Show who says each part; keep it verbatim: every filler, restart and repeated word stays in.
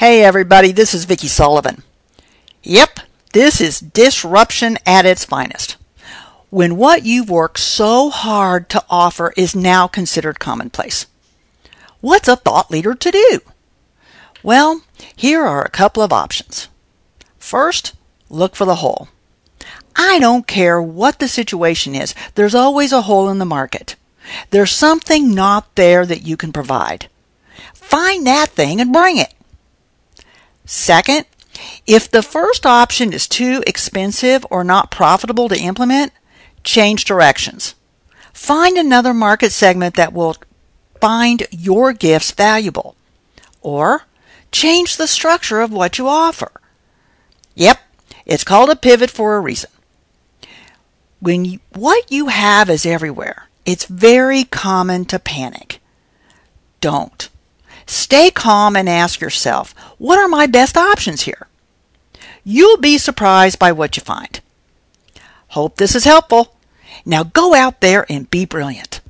Speaker 1: Hey everybody, this is Vicki Sullivan. Yep, this is disruption at its finest. When what you've worked so hard to offer is now considered commonplace. What's a thought leader to do? Well, here are a couple of options. First, look for the hole. I don't care what the situation is, there's always a hole in the market. There's something not there that you can provide. Find that thing and bring it. Second, if the first option is too expensive or not profitable to implement, change directions. Find another market segment that will find your gifts valuable. Or change the structure of what you offer. Yep, it's called a pivot for a reason. When you, what you have is everywhere, it's very common to panic. Don't. Stay calm and ask yourself, what are my best options here? You'll be surprised by what you find. Hope this is helpful. Now go out there and be brilliant.